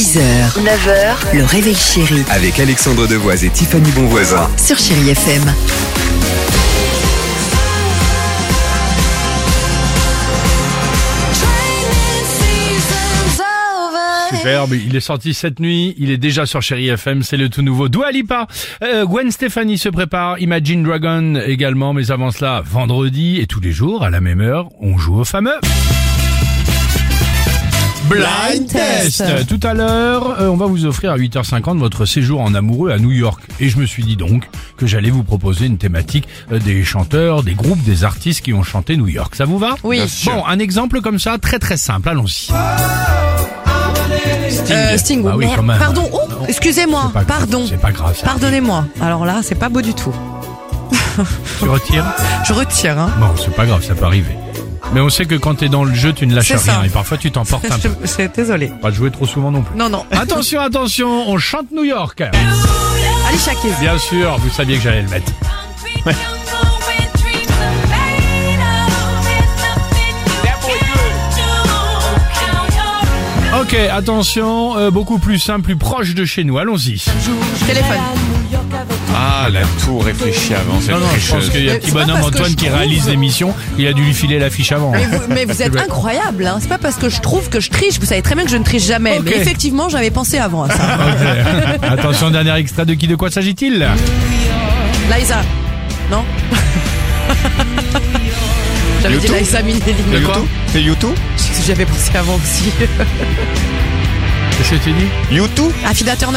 6h, 9h, le réveil chéri Avec Alexandre Devoise et Tiffany Bonvoisin. sur Chéri FM. Superbe, il est sorti cette nuit, il est déjà sur Chéri FM, c'est le tout nouveau Dua Lipa. Gwen Stefani se prépare, Imagine Dragon également, mais avant cela, vendredi et tous les jours, à la même heure, on joue au fameux Blind Test. Tout à l'heure, on va vous offrir à 8h50 votre séjour en amoureux à New York. Et je me suis dit donc que j'allais vous proposer une thématique des chanteurs, des groupes, des artistes qui ont chanté New York. Ça vous va? Oui. Bon, un exemple comme ça, très très simple, allons-y. Sting. Bah oui, Merde. quand même. Pardon. Oh, Non, excusez-moi. c'est pas grave, Pardon. c'est pas grave, ça Pardonnez-moi. Alors là, c'est pas beau du tout. Tu retires? Je retire. Hein. Bon, c'est pas grave, ça peut arriver. Mais on sait que quand t'es dans le jeu, tu ne lâches C'est rien. ça. Et parfois, tu t'emportes un peu. C'est désolé. Pas jouer trop souvent non plus. Non, non. Attention, attention, on chante New York. Alicia Keys. Bien sûr, vous saviez que j'allais le mettre. Ok, attention, beaucoup plus simple, plus proche de chez nous. Allons-y. Téléphone. Ah, elle a tout réfléchi avant, cette Non, je pense tricheuse. qu'il y a Mais petit c'est pas bonhomme parce que Antoine je qui trouve- réalise l'émission. Il a dû lui filer l'affiche avant. Mais vous êtes incroyable. Hein. C'est pas parce que je trouve que je triche. Vous savez très bien que je ne triche jamais. Ok. Mais effectivement, j'avais pensé avant à ça. Ok. Attention, dernier extrait de qui, de quoi s'agit-il? Liza. Non. J'avais dit YouTube Liza Minnelli. C'est YouTube C'est YouTube J'avais pensé avant aussi. Qu'est-ce que tu dis? YouTube Affida Turner.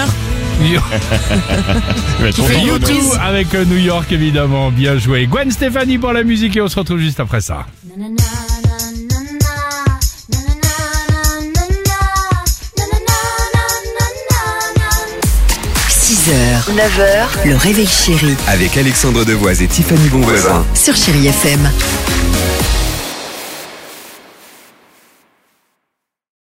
fait YouTube avec New York évidemment, bien joué. Gwen Stefani pour la musique et on se retrouve juste après ça. 6h, 9h, le réveil chéri Avec Alexandre Devoise et Tiffany Bonvoisin. sur Chéri FM.